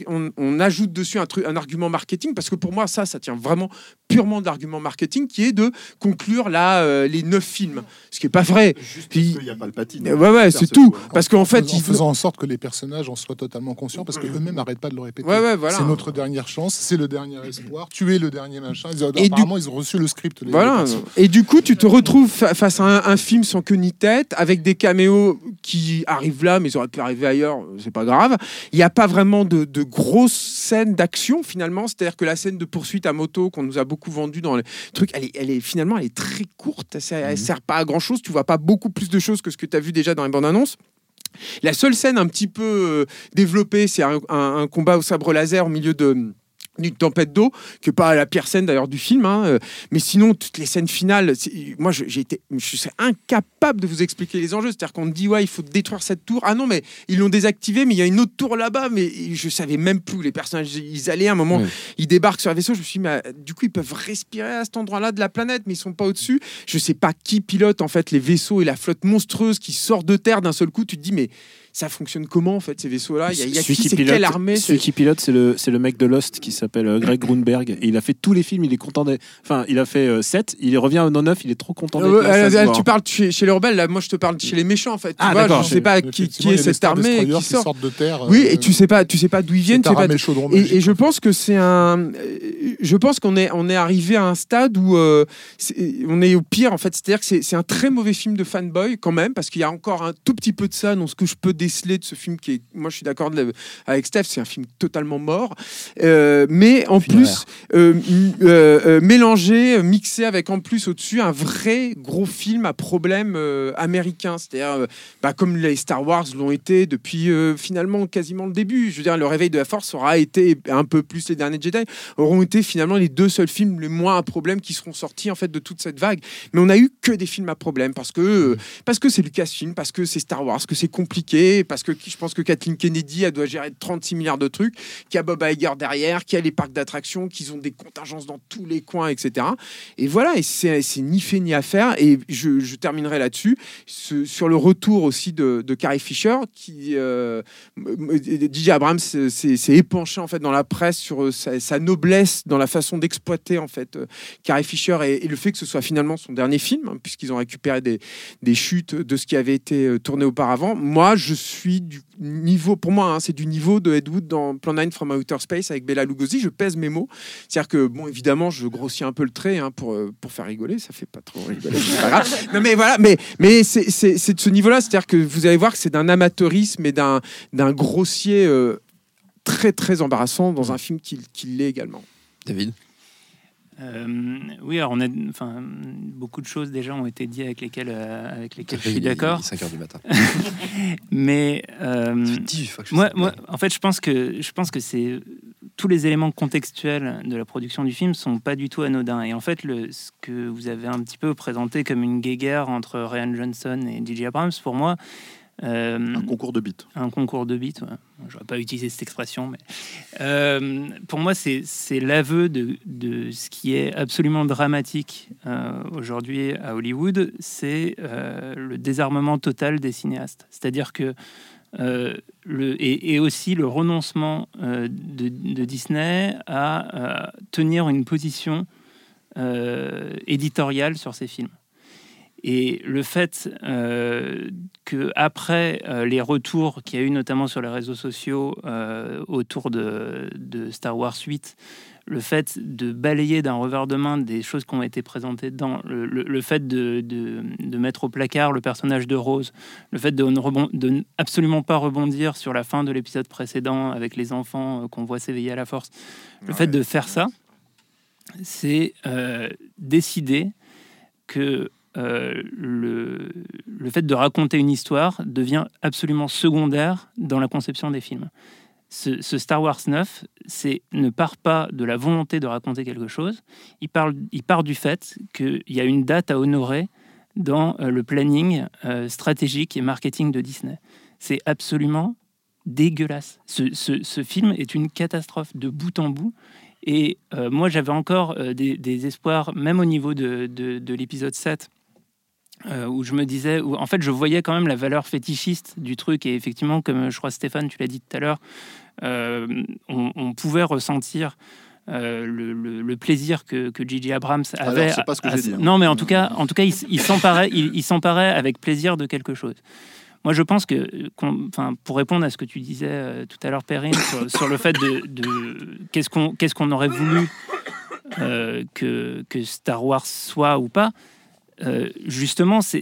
ajoute dessus un argument marketing, parce que pour moi ça tient vraiment purement de l'argument marketing, qui est de conclure les 9 films, ce qui est pas vrai. Juste parce qu'il n'y a pas le Palpatine. Ouais, c'est tout. Parce qu'en fait, en faisant en sorte que les personnages en soient totalement conscients, parce qu'eux-mêmes n'arrêtent pas de le répéter. Voilà. C'est notre dernière chance, c'est le dernier espoir, tu es le dernier machin. Apparemment, ils ont reçu le script. Et du coup, tu te retrouves face à un film sans queue ni tête, avec des caméos qui arrivent là, mais ils auraient pu arriver ailleurs, c'est pas grave. Il n'y a pas vraiment de grosses scènes d'action, finalement. C'est-à-dire que la scène de poursuite à moto qu'on nous a beaucoup vendue dans les trucs, elle est très courte, elle sert pas à grand-chose. Tu vois pas beaucoup plus de choses que ce que tu as vu déjà dans les bandes annonces. La seule scène un petit peu développée, c'est un combat au sabre laser au milieu d'une tempête d'eau, qui n'est pas la pire scène d'ailleurs du film, mais sinon toutes les scènes finales, moi je suis incapable de vous expliquer les enjeux. C'est-à-dire qu'on me dit ouais, il faut détruire cette tour, ah non mais ils l'ont désactivée, mais il y a une autre tour là-bas, mais je savais même plus où les personnages ils allaient. À un moment ils débarquent sur un vaisseau, je me suis dit mais du coup ils peuvent respirer à cet endroit-là de la planète, mais ils sont pas au-dessus. Je sais pas qui pilote en fait les vaisseaux et la flotte monstrueuse qui sort de terre d'un seul coup. Tu te dis mais ça fonctionne comment en fait ces vaisseaux-là? Il y a qui, c'est quelle armée? Celui qui pilote, c'est le mec de Lost qui s'appelle Greg Grunberg, et il a fait tous les films, il est content enfin il a fait 7, il revient au 9, il est trop content d'être là. Tu parles chez les rebelles, là moi je te parle chez les méchants en fait. Tu vois, je sais pas qui est cette armée qui sort de terre. Oui, et tu sais pas d'où ils viennent. Et je pense que je pense qu'on est arrivé à un stade où on est au pire en fait. C'est-à-dire que c'est un très mauvais film de fanboy quand même, parce qu'il y a encore un tout petit peu de ça dans ce que je peux déceler de ce film qui est, moi je suis d'accord avec Steph, c'est un film totalement mort, mais en plus mélangé, mixé avec en plus au-dessus un vrai gros film à problème américain, c'est-à-dire comme les Star Wars l'ont été depuis finalement quasiment le début. Je veux dire, le Réveil de la Force aura été un peu plus les derniers Jedi, auront été finalement les 2 seuls films les moins à problème qui seront sortis en fait de toute cette vague. Mais on a eu que des films à problème parce que c'est Lucasfilm, parce que c'est Star Wars, que c'est compliqué. filmer, parce que je pense que Kathleen Kennedy, elle doit gérer 36 milliards de trucs, qu'il y a Bob Iger derrière, qu'il y a les parcs d'attractions, qu'ils ont des contingences dans tous les coins, etc. Et voilà, et c'est ni fait ni à faire. Et je terminerai là-dessus, sur le retour aussi de Carrie Fisher, qui J.J. Abrams s'est épanché en fait dans la presse sur sa noblesse dans la façon d'exploiter en fait Carrie Fisher et le fait que ce soit finalement son dernier film, hein, puisqu'ils ont récupéré des chutes de ce qui avait été tourné auparavant. Moi, je suis du niveau, pour moi, hein, c'est du niveau de Ed Wood dans Plan 9 from Outer Space avec Bela Lugosi. Je pèse mes mots. C'est-à-dire que, bon, évidemment, je grossis un peu le trait hein, pour faire rigoler. Ça fait pas trop rigoler, c'est pas grave. Non, mais voilà, mais c'est de ce niveau-là. C'est-à-dire que vous allez voir que c'est d'un amateurisme et d'un grossier très, très embarrassant dans un film qui l'est également. David? Oui, alors beaucoup de choses déjà ont été dites avec lesquelles je suis d'accord. Il est 5h du matin. Mais moi, en fait, je pense que c'est tous les éléments contextuels de la production du film sont pas du tout anodins. Et en fait, ce que vous avez un petit peu présenté comme une guéguerre entre Rian Johnson et J.J. Abrams, pour moi. Un concours de beats. Un concours de beats, ouais. J'aurais pas utilisé cette expression, mais pour moi, c'est l'aveu de ce qui est absolument dramatique aujourd'hui à Hollywood, c'est le désarmement total des cinéastes. C'est-à-dire que et aussi le renoncement de Disney à tenir une position éditoriale sur ses films. Et le fait qu'après les retours qu'il y a eu notamment sur les réseaux sociaux autour de Star Wars 8, le fait de balayer d'un revers de main des choses qui ont été présentées dedans, le fait de mettre au placard le personnage de Rose, le fait de absolument pas rebondir sur la fin de l'épisode précédent avec les enfants qu'on voit s'éveiller à la force, le fait de faire ça, c'est décider que le fait de raconter une histoire devient absolument secondaire dans la conception des films. Ce Star Wars 9 ne part pas de la volonté de raconter quelque chose, il part du fait qu'il y a une date à honorer dans le planning stratégique et marketing de Disney. C'est absolument dégueulasse. Ce film est une catastrophe de bout en bout. Et moi, j'avais encore des espoirs, même au niveau de l'épisode 7, où je me disais, en fait, je voyais quand même la valeur fétichiste du truc. Et effectivement, comme je crois Stéphane, tu l'as dit tout à l'heure, on pouvait ressentir le plaisir que J.J. Abrams avait. Alors, c'est pas ce que j'ai dit. Non, mais en tout cas, il s'emparait avec plaisir de quelque chose. Moi, je pense pour répondre à ce que tu disais tout à l'heure, Perrine, sur le fait de qu'est-ce qu'on aurait voulu que Star Wars soit ou pas, justement, c'est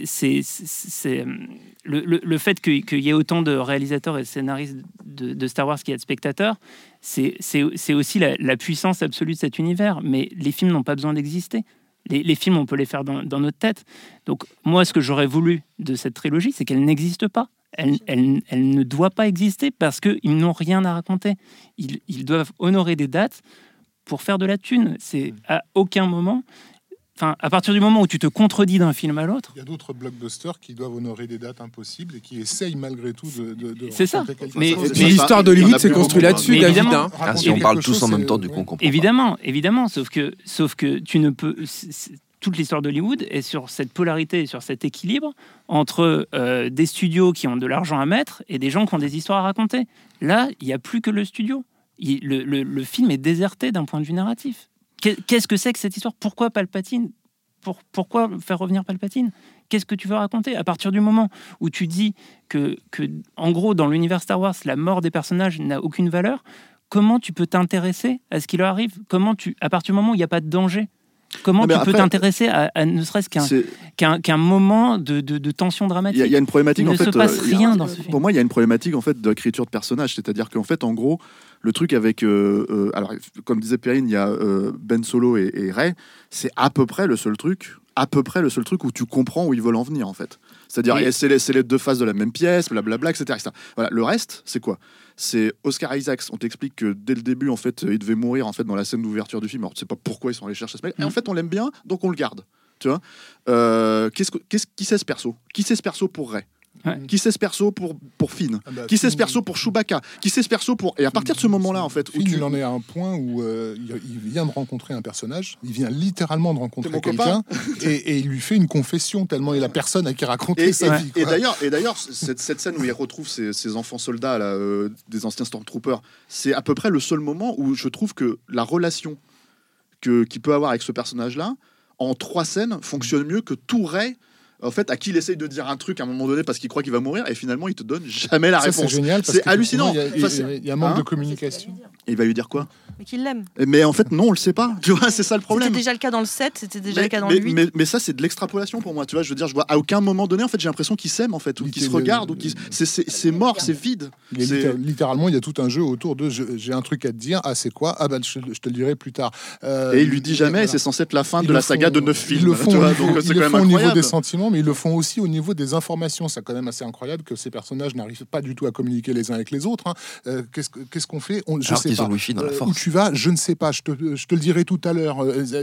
le fait qu'il y ait autant de réalisateurs et de scénaristes de Star Wars qu'il y a de spectateurs, c'est aussi la puissance absolue de cet univers. Mais les films n'ont pas besoin d'exister. Les films, on peut les faire dans notre tête. Donc, moi, ce que j'aurais voulu de cette trilogie, c'est qu'elle n'existe pas. Elle ne doit pas exister parce qu'ils n'ont rien à raconter. Ils doivent honorer des dates pour faire de la thune. C'est à aucun moment... Enfin, à partir du moment où tu te contredis d'un film à l'autre... Il y a d'autres blockbusters qui doivent honorer des dates impossibles et qui essayent malgré tout de c'est ça. Mais l'histoire d'Hollywood s'est construite là-dessus, David. Hein. Si on parle tous en même temps, du coup, on comprend Évidemment. Sauf que tu ne peux... Toute l'histoire d'Hollywood est sur cette polarité, sur cet équilibre entre des studios qui ont de l'argent à mettre et des gens qui ont des histoires à raconter. Là, il n'y a plus que le studio. Le film est déserté d'un point de vue narratif. Qu'est-ce que c'est que cette histoire? Pourquoi Palpatine? Pourquoi faire revenir Palpatine? Qu'est-ce que tu veux raconter? À partir du moment où tu dis que en gros, dans l'univers Star Wars, la mort des personnages n'a aucune valeur, comment tu peux t'intéresser à ce qui leur arrive? À partir du moment où il n'y a pas de danger, comment tu peux t'intéresser à ne serait-ce qu'un moment de tension dramatique? Il y a une problématique. Il ne se passe rien dans ce film. Pour moi, il y a une problématique en fait d'écriture de personnages, c'est-à-dire qu'en fait, en gros, le truc avec, alors comme disait Perrine, il y a Ben Solo et Rey, c'est à peu près le seul truc où tu comprends où ils veulent en venir en fait. C'est-à-dire, Oui. c'est les deux faces de la même pièce, blablabla, etc. Voilà. Le reste, c'est quoi? C'est Oscar Isaacs. On t'explique que dès le début, en fait, il devait mourir en fait dans la scène d'ouverture du film. Alors, tu sais pas pourquoi ils sont allés chercher ce mec. Et en fait, on l'aime bien, donc on le garde. Tu vois, qui c'est ce perso? Qui c'est ce perso pour Rey? Ouais. Qui sait ce perso pour Finn? Qui sait ce perso pour Chewbacca? Qui sait ce perso pour... Et à partir de ce moment-là, en fait... Finn, il en est à un point où il vient de rencontrer un personnage, il vient littéralement de rencontrer quelqu'un, et il lui fait une confession, tellement il a personne à qui raconter sa vie. Et d'ailleurs, cette scène où il retrouve ses enfants soldats, là, des anciens Stormtroopers, c'est à peu près le seul moment où je trouve que la relation qu'il peut avoir avec ce personnage-là, en 3 scènes, fonctionne mieux que tout Rey, en fait, à qui il essaye de dire un truc à un moment donné parce qu'il croit qu'il va mourir, et finalement il te donne jamais la réponse. C'est génial, c'est hallucinant. Il y a un manque de communication. Et il va lui dire quoi? Mais qu'il l'aime. Mais en fait, non, on le sait pas. Tu vois, c'est ça le problème. C'était déjà le cas dans le 7, c'était déjà le cas dans le 8. Mais ça, c'est de l'extrapolation pour moi. Tu vois, je veux dire, je vois à aucun moment donné, en fait, j'ai l'impression qu'ils s'aiment, en fait, ou qu'ils se regardent, ou qu'ils... c'est mort, c'est vide. Littéralement, il y a tout un jeu autour de j'ai un truc à te dire. Ah, c'est quoi? Ah, bah, je te le dirai plus tard. Et il lui dit jamais, voilà. C'est censé être la fin de la saga de 9 films. Ils le font au niveau des sentiments, mais ils le font aussi au niveau des informations. C'est quand même assez incroyable que ces personnages n'arrivent pas du tout à communiquer les uns avec les autres. Qu'est-ce qu'on fait? Je sais pas. Où tu vas? Je ne sais pas. Je te le dirai tout à l'heure.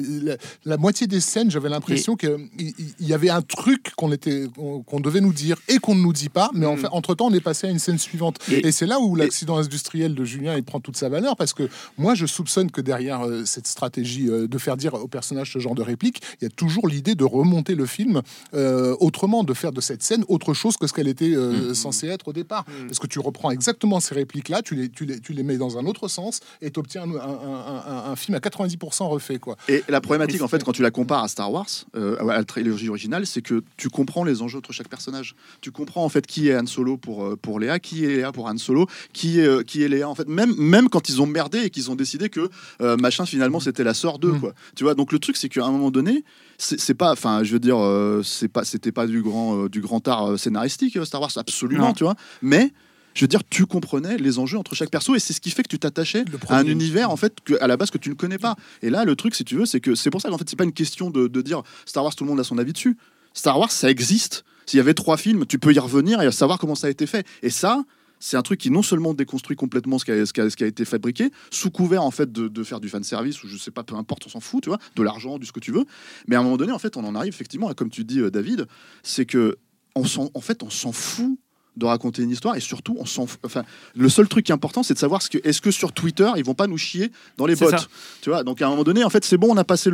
La moitié des scènes, j'avais l'impression qu'il y avait un truc qu'on devait nous dire et qu'on ne nous dit pas. Mais en fait, entre-temps, on est passé à une scène suivante. Et c'est là où l'accident industriel de Julien, il prend toute sa valeur, parce que moi, je soupçonne que derrière cette stratégie de faire dire au personnage ce genre de réplique, il y a toujours l'idée de remonter le film autrement, de faire de cette scène autre chose que ce qu'elle était censée être au départ. Parce que tu reprends exactement ces répliques-là, tu les mets dans un autre sens et tu obtiens un film à 90% refait, quoi. Et la problématique, en fait, quand tu la compares à Star Wars, à la trilogie originale, c'est que tu comprends les enjeux entre chaque personnage. Tu comprends, en fait, qui est Han Solo pour Léa, qui est Léa pour Han Solo, qui est Léa, en fait. Même quand ils ont merdé et qu'ils ont décidé que machin, finalement, c'était la sœur d'eux, quoi. Tu vois, donc le truc, c'est qu'à un moment donné, c'est pas, enfin, je veux dire, c'était pas du grand art scénaristique, Star Wars, absolument, tu vois, mais je veux dire, tu comprenais les enjeux entre chaque perso, et c'est ce qui fait que tu t'attachais à un univers, en fait, à la base, que tu ne connais pas. Et là, le truc, si tu veux, c'est que c'est pour ça qu'en fait, c'est pas une question de dire Star Wars, tout le monde a son avis dessus. Star Wars, ça existe. S'il y avait 3 films, tu peux y revenir et savoir comment ça a été fait. Et ça, c'est un truc qui non seulement déconstruit complètement ce qui a été fabriqué, sous couvert, en fait, de faire du fanservice, ou je sais pas, peu importe, on s'en fout, tu vois, de l'argent, du ce que tu veux. Mais à un moment donné, en fait, on en arrive effectivement, comme tu dis, David, c'est que on s'en fout de raconter une histoire, et surtout le seul truc qui est important, c'est de savoir est-ce que sur Twitter ils vont pas nous chier dans les bots, tu vois. Donc à un moment donné, en fait, c'est bon, on a passé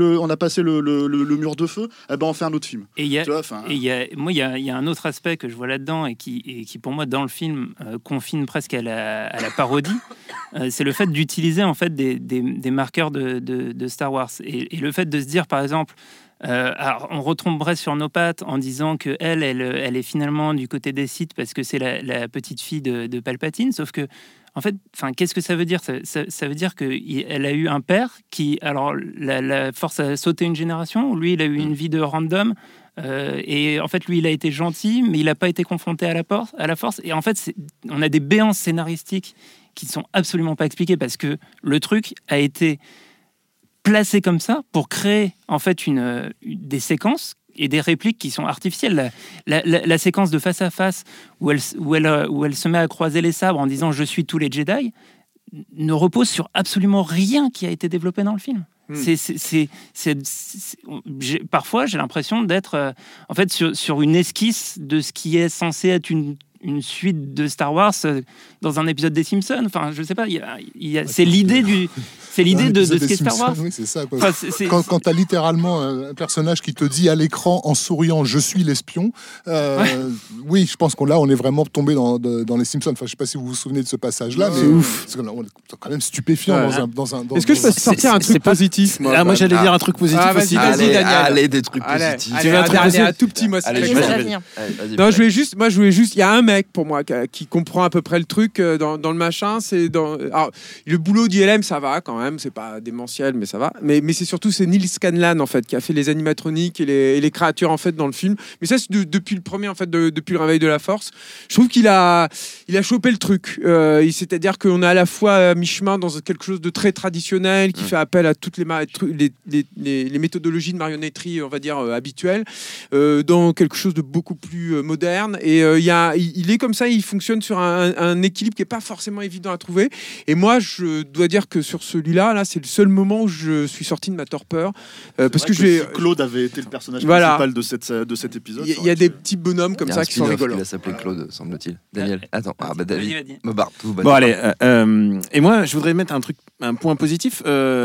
le mur de feu, eh ben on fait un autre film. Et il y a un autre aspect que je vois là-dedans et qui pour moi dans le film confine presque à la parodie, c'est le fait d'utiliser en fait des marqueurs de Star Wars, et le fait de se dire, par exemple, alors on retomberait sur nos pattes en disant que elle est finalement du côté des Sith parce que c'est la petite fille de Palpatine, sauf que en fait, qu'est-ce que ça veut dire? Ça veut dire qu'elle a eu un père qui, alors la Force a sauté une génération, lui il a eu une vie de random, et en fait lui il a été gentil mais il n'a pas été confronté à la Force, et en fait on a des béances scénaristiques qui ne sont absolument pas expliquées parce que le truc a été placé comme ça pour créer en fait des séquences et des répliques qui sont artificielles. La séquence de face à face où elle se met à croiser les sabres en disant je suis tous les Jedi ne repose sur absolument rien qui a été développé dans le film. Parfois j'ai l'impression d'être en fait sur une esquisse de ce qui est censé être une suite de Star Wars dans un épisode des Simpsons. Enfin, je sais pas. C'est l'idée de ce qu'est Star Wars. Oui, c'est ça, quoi. Quand t'as littéralement un personnage qui te dit à l'écran en souriant, je suis l'espion. Oui, je pense qu'on est vraiment tombé dans les Simpsons. Enfin, je sais pas si vous vous souvenez de ce passage-là, mais ouf. C'est quand même stupéfiant dans un. Est-ce que je peux sortir un truc positif? Moi, j'allais dire un truc positif aussi. Vas-y, Daniel. Des trucs positifs. Un tout petit mot. Non, je voulais juste. Il y a un mec pour moi qui comprend à peu près le truc dans le machin. Alors, le boulot d'ILM, ça va quand même, c'est pas démentiel, mais ça va. Mais c'est surtout Neil Scanlan en fait qui a fait les animatroniques et les créatures en fait dans le film. Mais ça c'est depuis le premier en fait, depuis le réveil de la Force. Je trouve qu'il a chopé le truc. C'est-à-dire qu'on est à la fois à mi-chemin dans quelque chose de très traditionnel qui fait appel à toutes les méthodologies de marionnetterie, on va dire habituelles, dans quelque chose de beaucoup plus moderne. Et il y il est comme ça, il fonctionne sur un équilibre qui est pas forcément évident à trouver. Et moi, je dois dire que sur celui-là, là, c'est le seul moment où je suis sorti de ma torpeur, parce que si Claude avait été le personnage principal de cet épisode. Il y a des petits bonhommes comme ça qui sont rigolos. Il va s'appeler Claude, semble-t-il. Daniel, attends, David. Vas-y. Bon, allez. Et moi, je voudrais mettre un point positif.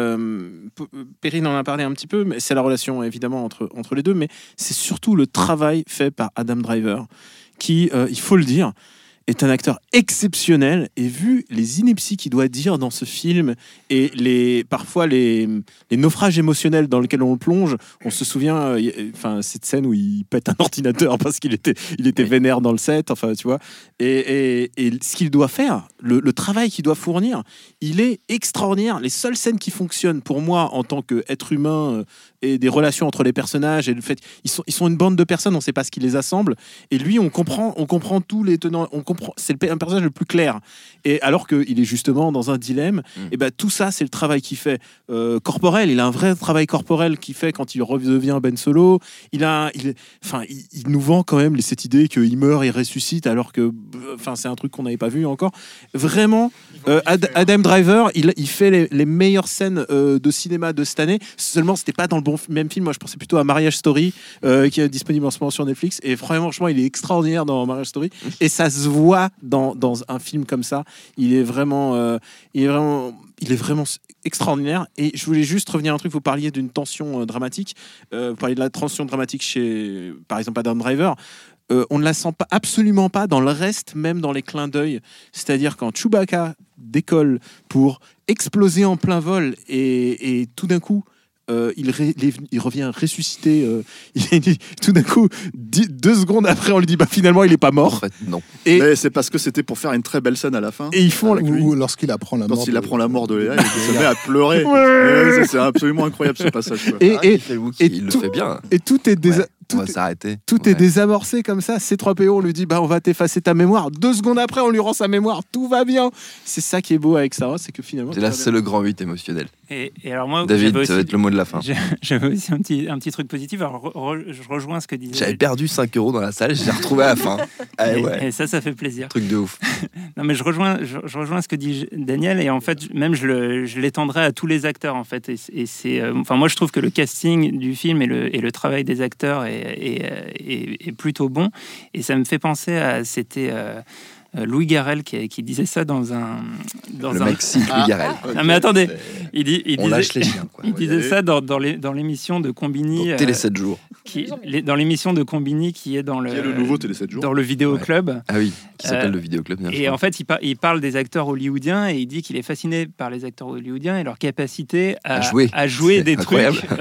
Perrine en a parlé un petit peu, mais c'est la relation évidemment entre les deux, mais c'est surtout le travail fait par Adam Driver, qui, il faut le dire, est un acteur exceptionnel, et vu les inepties qu'il doit dire dans ce film et parfois les naufrages émotionnels dans lesquels on le plonge, on se souvient cette scène où il pète un ordinateur parce qu'il était vénère dans le set, tu vois, et ce qu'il doit faire, le travail qu'il doit fournir, il est extraordinaire. Les seules scènes qui fonctionnent pour moi en tant qu'être humain et des relations entre les personnages, et le fait ils sont une bande de personnes, on ne sait pas ce qui les assemble, et lui on comprend tous les tenants, c'est un personnage le plus clair, et alors qu'il est justement dans un dilemme, et ben tout ça c'est le travail qu'il fait corporel. Il a un vrai travail corporel qu'il fait quand il redevient Ben Solo. Il nous vend quand même cette idée qu'il meurt et ressuscite, alors que c'est un truc qu'on n'avait pas vu encore. Vraiment, Adam Driver, il fait les meilleures scènes de cinéma de cette année. Seulement, c'était pas dans le même film. Moi, je pensais plutôt à Marriage Story, qui est disponible en ce moment sur Netflix. Et franchement, il est extraordinaire dans Marriage Story. Et ça se voit dans un film comme ça. Il est vraiment extraordinaire. Et je voulais juste revenir à un truc. Vous parliez d'une tension dramatique. Vous parliez de la tension dramatique chez, par exemple, Adam Driver. On ne la sent absolument pas dans le reste, même dans les clins d'œil. C'est-à-dire quand Chewbacca décolle pour exploser en plein vol et tout d'un coup, il revient ressuscité. Tout d'un coup, 2 secondes après, on lui dit finalement il est pas mort. En fait, non. Mais c'est parce que c'était pour faire une très belle scène à la fin. Et ils font lorsqu'il apprend la mort de Léa, il se met à pleurer. C'est absolument incroyable ce passage. Quoi. Il le fait bien. Et tout est on va s'arrêter. Tout est désamorcé comme ça. C3PO, on lui dit on va t'effacer ta mémoire. 2 secondes après, on lui rend sa mémoire. Tout va bien. C'est ça qui est beau avec Star Wars, c'est que finalement. C'est le grand 8 émotionnel. Et alors moi, David, ça va être le mot de la fin. J'avais aussi un petit truc positif. Alors, je rejoins ce que disait. J'avais perdu 5 € dans la salle, je l'ai retrouvé à la fin. Et ça fait plaisir. Truc de ouf. Non, mais je rejoins ce que dit Daniel, et en fait, même je l'étendrai à tous les acteurs, en fait. Et c'est, moi, je trouve que le casting du film et le travail des acteurs est plutôt bon. Et ça me fait penser à Louis Garrel qui disait ça dans un Mexique, Louis Garrel. Non mais attendez, on lâche les chiens, quoi. Il disait ça dans l'émission de Combini, Télé 7 jours. Dans l'émission de Combini qui est dans le nouveau Télé 7 jours. Dans le Vidéo Club. Ah oui, qui s'appelle le Vidéo Club. Et en fait, il parle des acteurs hollywoodiens, et il dit qu'il est fasciné par les acteurs hollywoodiens et leur capacité à jouer des trucs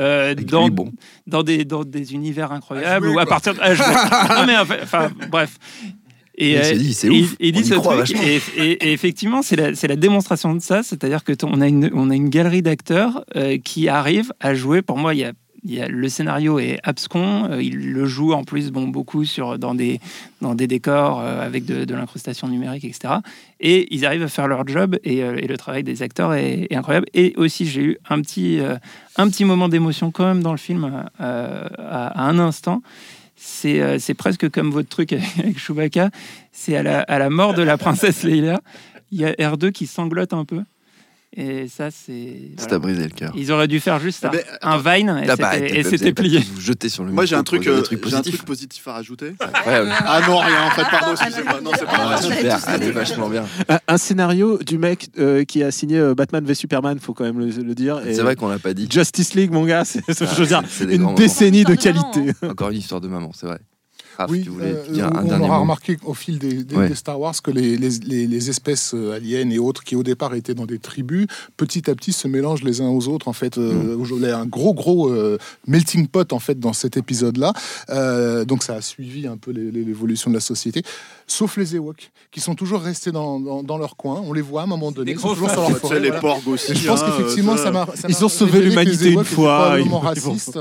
dans des univers incroyables, ou à partir de non mais bref. Et il dit ce truc, et effectivement, c'est la démonstration de ça, c'est-à-dire que on a une galerie d'acteurs qui arrivent à jouer. Pour moi, le scénario est abscon, il le joue en plus beaucoup dans des décors avec de l'incrustation numérique, etc. Et ils arrivent à faire leur job, et le travail des acteurs est incroyable. Et aussi, j'ai eu un petit moment d'émotion quand même dans le film à un instant. C'est presque comme votre truc avec Chewbacca. C'est à la mort de la princesse Leia. Il y a R2 qui sanglote un peu. Et ça, ça t'a brisé le cœur. Ils auraient dû faire juste un Vine, et c'était plié. Jeter sur le Moi, j'ai un truc positif à rajouter. Incroyable. Ah non, rien, en fait, pardon, excusez-moi. Non, c'est pas vrai. Super, c'est vachement bien. Un scénario du mec qui a signé Batman v Superman, faut quand même le dire. C'est vrai qu'on l'a pas dit. Justice League, mon gars, je veux dire, une décennie de qualité. Encore une histoire de maman, c'est vrai. Oui, on aura remarqué au fil des Star Wars que les espèces aliens et autres qui au départ étaient dans des tribus, petit à petit se mélangent les uns aux autres. En fait, il y a un gros melting pot en fait dans cet épisode-là. Donc ça a suivi un peu l'évolution de la société. Sauf les Ewoks, qui sont toujours restés dans leur coin. On les voit à un moment donné. Ils sont toujours sur leur forêt. Les porgs aussi. Et je pense qu'effectivement, ils ont sauvé l'humanité une fois. Ils sont racistes.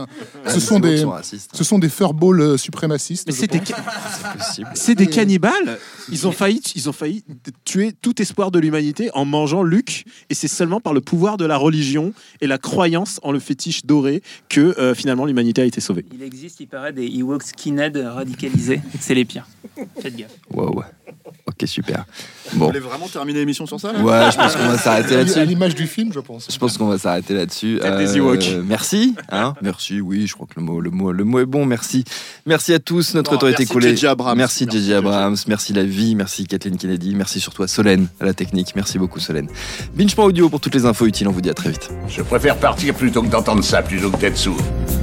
Ce sont des furballs suprémacistes. C'est des cannibales. Ils ont failli tuer tout espoir de l'humanité en mangeant Luke, et c'est seulement par le pouvoir de la religion et la croyance en le fétiche doré que finalement l'humanité a été sauvée. Il existe, il paraît, des Ewoks skinhead radicalisés. C'est les pires. Faites gaffe. Wow. qui est super. Vous Bon. voulez vraiment terminer l'émission sur ça là Ouais, je pense qu'on va s'arrêter À là-dessus. l'image du film, je pense. Je pense qu'on va s'arrêter là-dessus. Peut-être des Ewoks. Merci. Merci, oui, je crois que le mot est bon. Merci. Merci à tous. Notre temps a été merci écoulé. J.J. Abrams. Merci Merci, J.J. Abrams. Merci La Vie. Merci Kathleen Kennedy. Merci surtout à Solène, à la technique. Merci beaucoup, Solène. Binge.audio pour toutes les infos utiles. On vous dit à très vite. Je préfère partir plutôt que d'entendre ça, plutôt que d'être sourd.